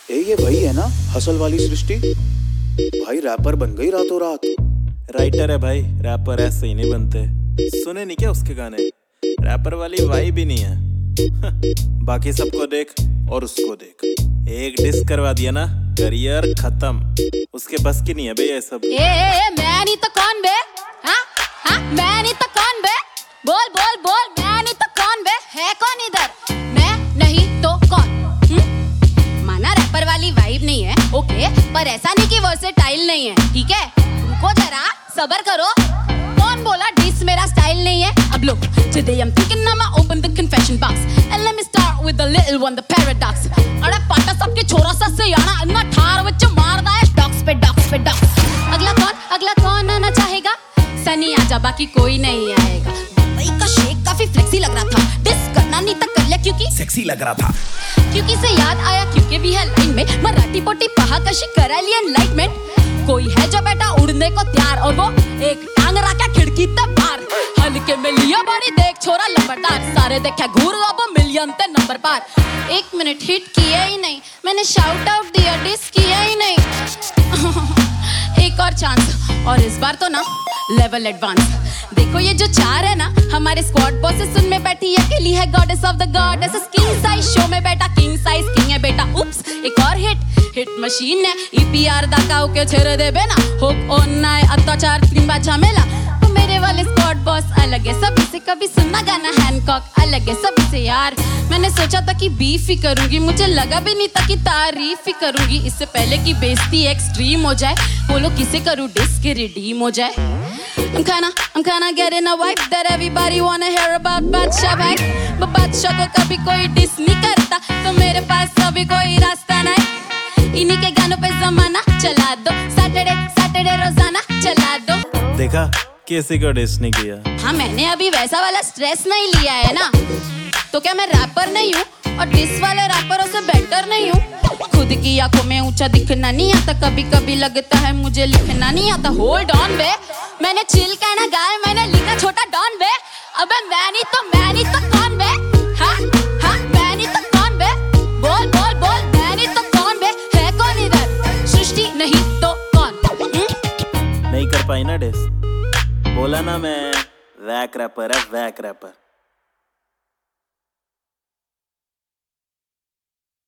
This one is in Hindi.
ये वही है ना हसल वाली सृष्टि? भाई रैपर बन गई रातों रात। राइटर है भाई, रैपर ऐसे ही नहीं बनते। सुने नहीं क्या उसके गाने? रैपर वाली वाइब ही नहीं है। बाकी सबको देख और उसको देख, एक डिस करवा दिया ना, करियर खत्म। उसके बस की नहीं है बे ये सब। मैं नहीं तो कौन बे? मैं नहीं तो कौन बे? बोल बोल बोल, मैं नहीं तो कौन बे? है कौन इधर? मैं नहीं तो कौन? माना रैपर वाली वाइब नहीं है, ओके, पर ऐसा नहीं कि वर्सेटाइल नहीं है, ठीक है? रुको जरा, सबर करो। कौन बोला डिस मेरा स्टाइल नहीं है? अब लो, today I'm thinking I'ma open the confession box and let me start with the little one, the paradox. अरे पाटा सबके छोरा सा से याना अन्ना ठार बच्चे मारदा है डॉक्स पे डॉक्स पे डॉक्स। अगला कौन आना चाहेगा? सनी आजा, बाकी कोई नहीं आएगा। भाई का शेक काफी फ्लेक्सी लग रहा था, डिस करना नहीं था कर लिया क्योंकि सेक्सी लग रहा था। क्योंकि से याद आया क्योंकि भी है लाइन में मराठी पोटी पहा कशी करा ली एनलाइटमेंट। कोई है जो बेटा उड़ने को तैयार और वो एक टांग रखा खिड़की तक बाहर। हल्के में लिया बड़ी देख छोरा लंबरदार, सारे देखा घूर अब मिलियन ते नंबर पार। 1 मिनट हिट किया ही नहीं, मैंने शाउट आउट दिया, डिस किया ही नहीं। एक और चांस, और इस बार तो ना लेवल एडवांस। देखो ये जो 4 है ना हमारे स्क्वाड बॉसेस, उनमें बैठी अकेली है goddess of the goddess. King size show में बैठा किंग साइज किंग है बेटा। उप्स, एक और हिट मशीन है ईपीआर दाकाओ के छेरे दे बेना। होप ऑन नाय अत्याचार त्रिंबा झमेला। तो मेरे वाले स्क्वाड बॉस अलग है सभी से, कभी सुनना गाना हैंकॉक अलग है सभी से यार। मैंने सोचा था कि बीफ ही करूंगी, मुझे लगा भी नहीं था कि तारीफ ही करूंगी। इससे पहले कि बेइज्जती एक्सट्रीम हो जाए, बोलो किसे करूं डिस के रिडीम हो जाए। I'm kinda getting a vibe that everybody wanna hear about बादशाह भाई। but बादशाह को कभी कोई डिस नहीं करता, तो मेरे पास अभी कोई रास्ता नहीं। इन्हीं के गानों पे जमाना चला दो, सैटरडे रोजाना चला दो। देखा किसी को डिस नहीं किया। हाँ, मैंने अभी वैसा वाला स्ट्रेस नहीं लिया है ना, तो क्या मैं रैपर नहीं हूँ और डिस वाले रैपरों से बेटर नहीं हूँ? खुद की आंखों में ऊंचा दिखना नहीं आता, कभी कभी लगता है मुझे लिखना नहीं आता। होल्ड ऑन बे, मैंने चिल कहना गाया, मैंने लिखा छोटा डॉन बे। अबे मैं नहीं तो कौन बे? मैं नहीं तो कौन बे? बोल बोल बोल, मैं नहीं तो कौन बे? है कौन इधर? सृष्टि नहीं तो कौन? नहीं कर पाई ना डिस, बोला ना मैं वैक रैपर है, वैक रैपर।